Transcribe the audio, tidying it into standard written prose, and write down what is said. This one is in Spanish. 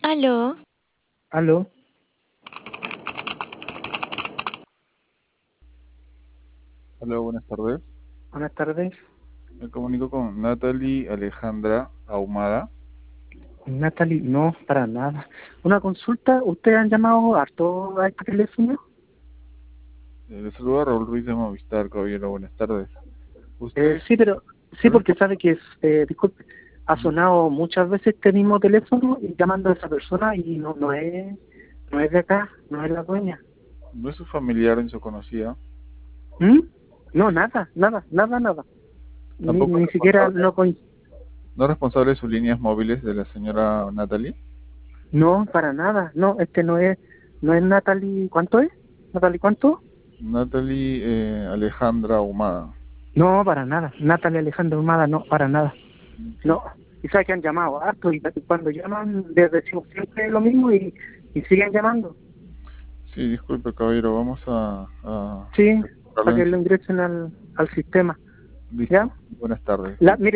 Aló, Aló, Hola, buenas tardes. buenas tardes. Me comunico con Natalie Alejandra Ahumada. Natalie, no, para nada. Una consulta, ¿ustedes han llamado harto a este teléfono? Le saluda Raúl Ruiz de Movistar, caballero. Buenas tardes. Usted, Sí, pero sí, ¿no? porque sabe que disculpe, ha sonado muchas veces este mismo teléfono y llamando a esa persona y no es de acá, no es la dueña. ¿No es su familiar en su conocida? ¿Mm? No, nada. ¿Tampoco es Ni siquiera responsable? no ¿No es responsable de sus líneas móviles de la señora Natalie? no, para nada. No, no es Natalie, ¿cuánto es? ¿Natalie cuánto? Natalie Alejandra Ahumada. No, para nada. Natalie Alejandro Humada, no, para nada. Ok. No, y sabes que han llamado harto y cuando llaman les decimos siempre lo mismo y siguen llamando. Sí, disculpe, caballero. Vamos a Sí, registrarlo para en que el lo sistema. ingresen al sistema. ¿Ya? Listo. Buenas tardes. Mire,